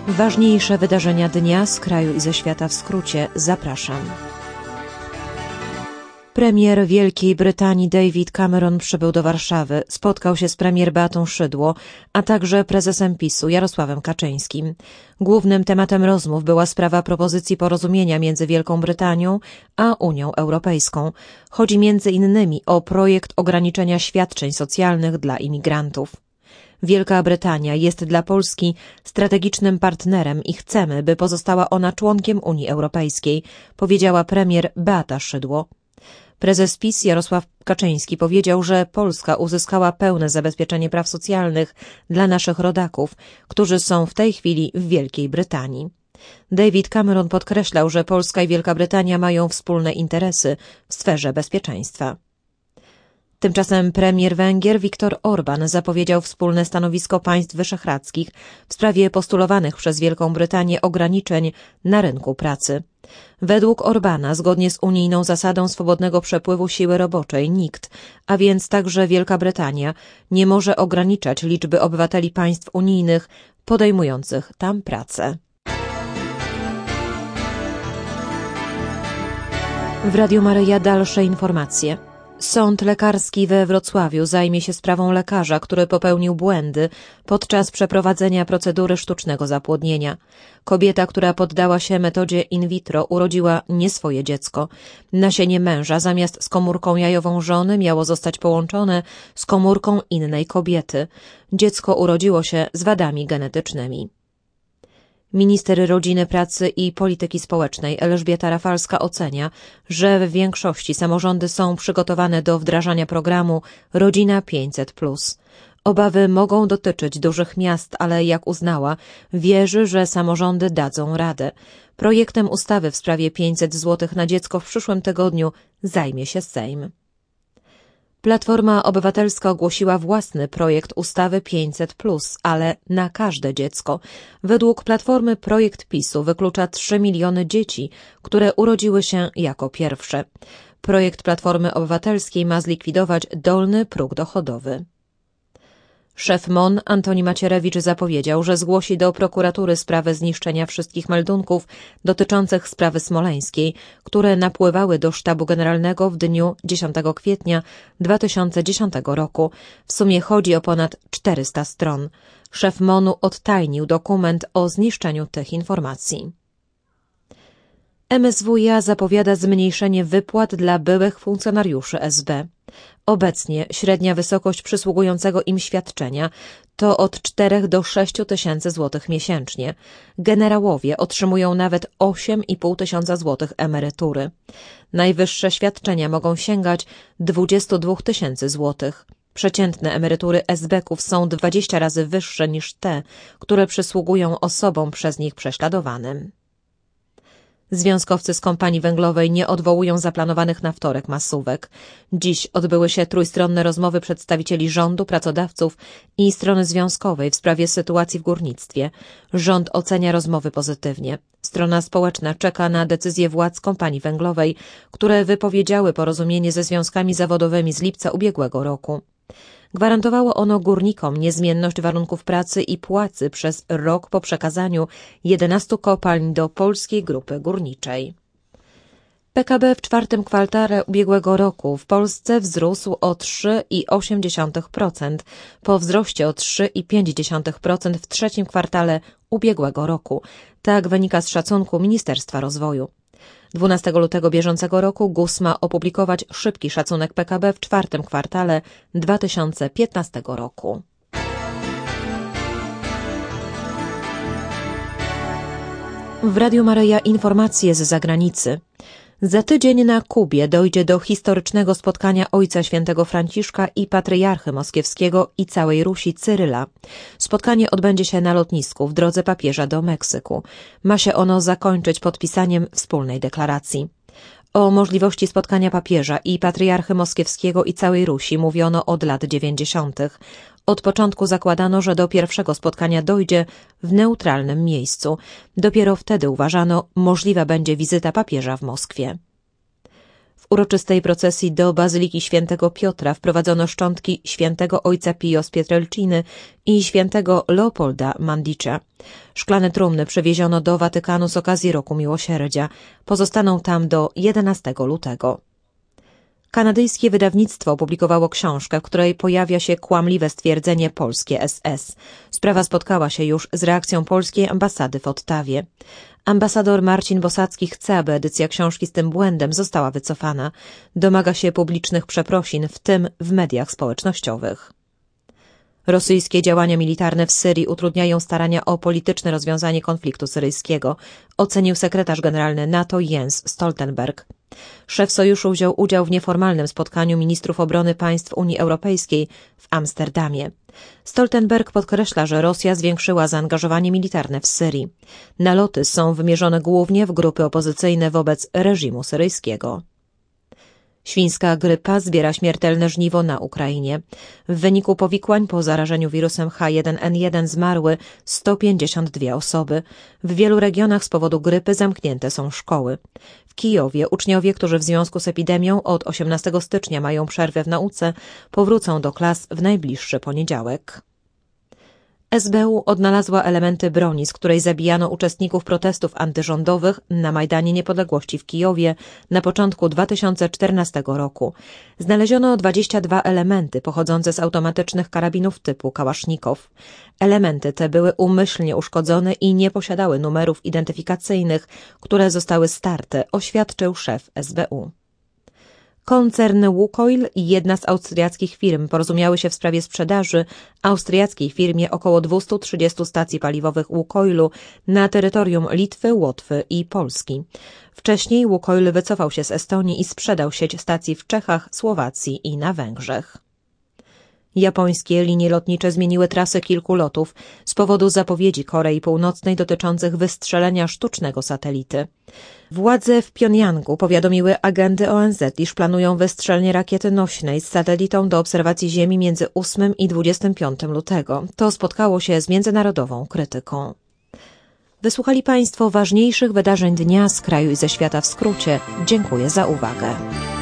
Ważniejsze wydarzenia dnia z kraju i ze świata w skrócie. Zapraszam. Premier Wielkiej Brytanii David Cameron przybył do Warszawy, spotkał się z premier Beatą Szydło, a także prezesem PiS-u Jarosławem Kaczyńskim. Głównym tematem rozmów była sprawa propozycji porozumienia między Wielką Brytanią a Unią Europejską. Chodzi między innymi o projekt ograniczenia świadczeń socjalnych dla imigrantów. Wielka Brytania jest dla Polski strategicznym partnerem i chcemy, by pozostała ona członkiem Unii Europejskiej, powiedziała premier Beata Szydło. Prezes PiS Jarosław Kaczyński powiedział, że Polska uzyskała pełne zabezpieczenie praw socjalnych dla naszych rodaków, którzy są w tej chwili w Wielkiej Brytanii. David Cameron podkreślał, że Polska i Wielka Brytania mają wspólne interesy w sferze bezpieczeństwa. Tymczasem premier Węgier Viktor Orbán zapowiedział wspólne stanowisko państw wyszehradzkich w sprawie postulowanych przez Wielką Brytanię ograniczeń na rynku pracy. Według Orbána, zgodnie z unijną zasadą swobodnego przepływu siły roboczej, nikt, a więc także Wielka Brytania, nie może ograniczać liczby obywateli państw unijnych podejmujących tam pracę. W Radiu Maryja dalsze informacje. Sąd lekarski we Wrocławiu zajmie się sprawą lekarza, który popełnił błędy podczas przeprowadzenia procedury sztucznego zapłodnienia. Kobieta, która poddała się metodzie in vitro, urodziła nie swoje dziecko. Nasienie męża zamiast z komórką jajową żony miało zostać połączone z komórką innej kobiety. Dziecko urodziło się z wadami genetycznymi. Minister Rodziny, Pracy i Polityki Społecznej Elżbieta Rafalska ocenia, że w większości samorządy są przygotowane do wdrażania programu Rodzina 500+. Obawy mogą dotyczyć dużych miast, ale jak uznała, wierzy, że samorządy dadzą radę. Projektem ustawy w sprawie 500 zł na dziecko w przyszłym tygodniu zajmie się Sejm. Platforma Obywatelska ogłosiła własny projekt ustawy 500+, ale na każde dziecko. Według Platformy projekt PiS-u wyklucza 3 miliony dzieci, które urodziły się jako pierwsze. Projekt Platformy Obywatelskiej ma zlikwidować dolny próg dochodowy. Szef MON Antoni Macierewicz zapowiedział, że zgłosi do prokuratury sprawę zniszczenia wszystkich meldunków dotyczących sprawy smoleńskiej, które napływały do Sztabu Generalnego w dniu 10 kwietnia 2010 roku. W sumie chodzi o ponad 400 stron. Szef MON-u odtajnił dokument o zniszczeniu tych informacji. MSWiA zapowiada zmniejszenie wypłat dla byłych funkcjonariuszy SB. Obecnie średnia wysokość przysługującego im świadczenia to od 4 do 6 tysięcy złotych miesięcznie. Generałowie otrzymują nawet 8,5 tysiąca złotych emerytury. Najwyższe świadczenia mogą sięgać 22 tysięcy złotych. Przeciętne emerytury SB-ków są 20 razy wyższe niż te, które przysługują osobom przez nich prześladowanym. Związkowcy z kompanii węglowej nie odwołują zaplanowanych na wtorek masówek. Dziś odbyły się trójstronne rozmowy przedstawicieli rządu, pracodawców i strony związkowej w sprawie sytuacji w górnictwie. Rząd ocenia rozmowy pozytywnie. Strona społeczna czeka na decyzję władz kompanii węglowej, które wypowiedziały porozumienie ze związkami zawodowymi z lipca ubiegłego roku. Gwarantowało ono górnikom niezmienność warunków pracy i płacy przez rok po przekazaniu 11 kopalń do Polskiej Grupy Górniczej. PKB w czwartym kwartale ubiegłego roku w Polsce wzrósł o 3,8% po wzroście o 3,5% w trzecim kwartale ubiegłego roku. Tak wynika z szacunku Ministerstwa Rozwoju. 12 lutego bieżącego roku GUS ma opublikować szybki szacunek PKB w czwartym kwartale 2015 roku. W Radiu Maryja informacje z zagranicy. Za tydzień na Kubie dojdzie do historycznego spotkania Ojca Świętego Franciszka i Patriarchy Moskiewskiego i całej Rusi Cyryla. Spotkanie odbędzie się na lotnisku w drodze papieża do Meksyku. Ma się ono zakończyć podpisaniem wspólnej deklaracji. O możliwości spotkania papieża i Patriarchy Moskiewskiego i całej Rusi mówiono od lat 90. Od początku zakładano, że do pierwszego spotkania dojdzie w neutralnym miejscu. Dopiero wtedy uważano, możliwa będzie wizyta papieża w Moskwie. W W uroczystej procesji do Bazyliki Świętego Piotra wprowadzono szczątki świętego ojca Pio z Pietrelciny i świętego Leopolda Mandicia. Szklane trumny przewieziono do Watykanu z okazji Roku Miłosierdzia. Pozostaną tam do 11 lutego. Kanadyjskie wydawnictwo opublikowało książkę, w której pojawia się kłamliwe stwierdzenie polskie SS. Sprawa spotkała się już z reakcją polskiej ambasady w Ottawie. Ambasador Marcin Bosacki chce, aby edycja książki z tym błędem została wycofana. Domaga się publicznych przeprosin, w tym w mediach społecznościowych. Rosyjskie działania militarne w Syrii utrudniają starania o polityczne rozwiązanie konfliktu syryjskiego, ocenił sekretarz generalny NATO Jens Stoltenberg. Szef sojuszu wziął udział w nieformalnym spotkaniu ministrów obrony państw Unii Europejskiej w Amsterdamie. Stoltenberg podkreśla, że Rosja zwiększyła zaangażowanie militarne w Syrii. Naloty są wymierzone głównie w grupy opozycyjne wobec reżimu syryjskiego. Świńska grypa zbiera śmiertelne żniwo na Ukrainie. W wyniku powikłań po zarażeniu wirusem H1N1 zmarły 152 osoby. W wielu regionach z powodu grypy zamknięte są szkoły. W Kijowie uczniowie, którzy w związku z epidemią od 18 stycznia mają przerwę w nauce, powrócą do klas w najbliższy poniedziałek. SBU odnalazła elementy broni, z której zabijano uczestników protestów antyrządowych na Majdanie Niepodległości w Kijowie na początku 2014 roku. Znaleziono 22 elementy pochodzące z automatycznych karabinów typu kałasznikow. Elementy te były umyślnie uszkodzone i nie posiadały numerów identyfikacyjnych, które zostały starte, oświadczył szef SBU. Koncern Łukoil i jedna z austriackich firm porozumiały się w sprawie sprzedaży austriackiej firmie około 230 stacji paliwowych Łukoilu na terytorium Litwy, Łotwy i Polski. Wcześniej Łukoil wycofał się z Estonii i sprzedał sieć stacji w Czechach, Słowacji i na Węgrzech. Japońskie linie lotnicze zmieniły trasy kilku lotów z powodu zapowiedzi Korei Północnej dotyczących wystrzelenia sztucznego satelity. Władze w Pjongjangu powiadomiły agendy ONZ, iż planują wystrzelenie rakiety nośnej z satelitą do obserwacji Ziemi między 8 i 25 lutego. To spotkało się z międzynarodową krytyką. Wysłuchali Państwo ważniejszych wydarzeń dnia z kraju i ze świata w skrócie. Dziękuję za uwagę.